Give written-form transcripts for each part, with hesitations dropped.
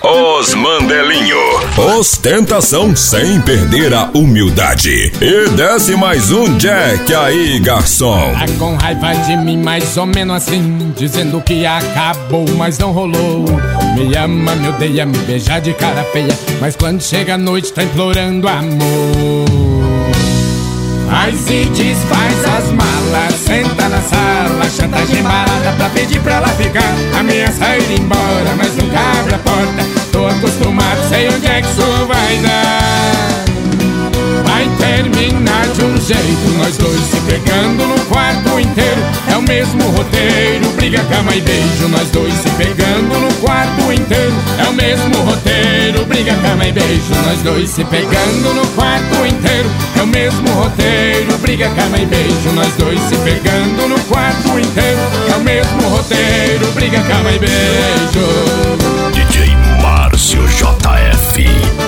Os Mandelinho. Ostentação sem perder a humildade. E desce mais um Jack aí, garçom. Tá com raiva de mim, mais ou menos assim, dizendo que acabou, mas não rolou. Me ama, me odeia, me beija de cara feia, mas quando chega a noite tá implorando amor. Faz e desfaz as malas, senta na sala, chantagem barata pra pedir pra ela ficar. Ameaça ir embora, mas nunca abre a porta. Tô acostumado, sei onde é que isso vai dar. Vai terminar de um jeito, nós dois se pegando no quarto inteiro. É o mesmo roteiro, briga, cama e beijo. Nós dois se pegando no quarto inteiro. É o mesmo roteiro, briga, cama e beijo. Nós dois se pegando no quarto inteiro. É o mesmo roteiro, briga, cama e beijo. Nós dois se pegando no quarto inteiro. É o mesmo roteiro, briga, cama e beijo. DJ Márcio JF.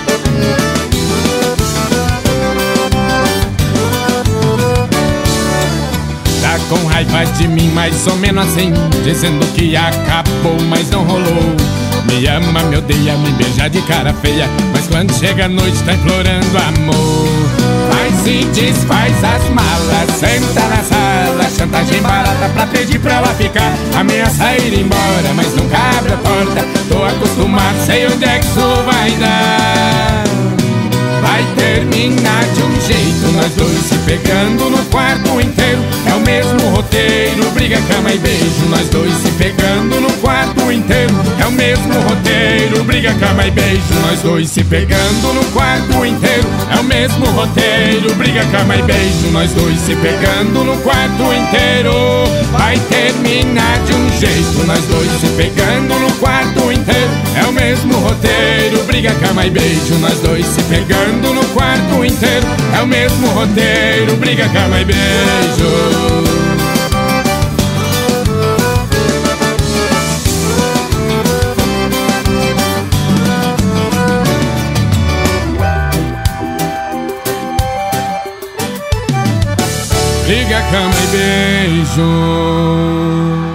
Tá com raiva de mim, mais ou menos assim, dizendo que acabou, mas não rolou. Me ama, me odeia, me beija de cara feia, mas quando chega a noite tá implorando amor. Faz e desfaz as malas, senta na sala, chantagem barata pra pedir pra ela ficar. Ameaça ir embora, mas nunca abre a porta. Tô acostumado, sei onde é que isso vai dar. Vai terminar de um jeito, nós dois se pegando no quarto inteiro. É o mesmo roteiro, briga, cama e beijo. Nós dois se pegando no quarto inteiro. É o mesmo roteiro, briga, cama e beijo. Nós dois se pegando no quarto inteiro. É o mesmo roteiro, briga, cama e beijo. Nós dois se pegando no quarto inteiro. Vai terminar de um jeito, nós dois se pegando no quarto inteiro. É o mesmo roteiro, briga, cama e beijo. Nós dois se pegando no quarto inteiro. É o mesmo roteiro, briga, cama e beijo. Briga, cama e beijo.